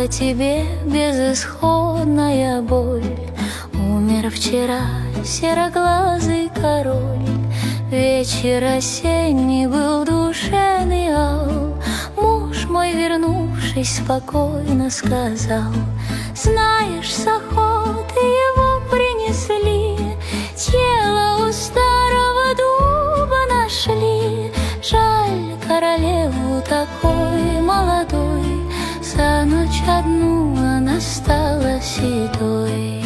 тебе безысходная боль. Умер вчера сероглазый король. Вечер осенний был душевный ал. Муж мой, вернувшись, спокойно сказал: знаешь, с охоты его принесли, тело у старого дуба нашли. Жаль королеву такой молодой, за ночь одну она стала седой.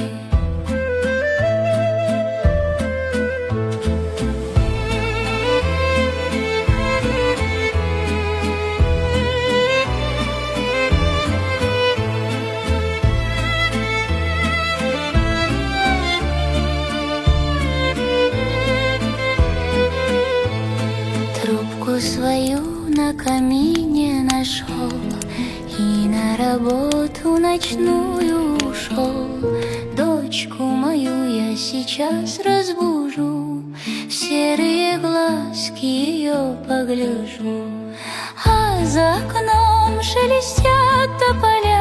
Трубку свою на камине нашел и на работу ночную ушел. Дочку мою я сейчас разбужу, в серые глазки ее погляжу. А за окном шелестят тополя,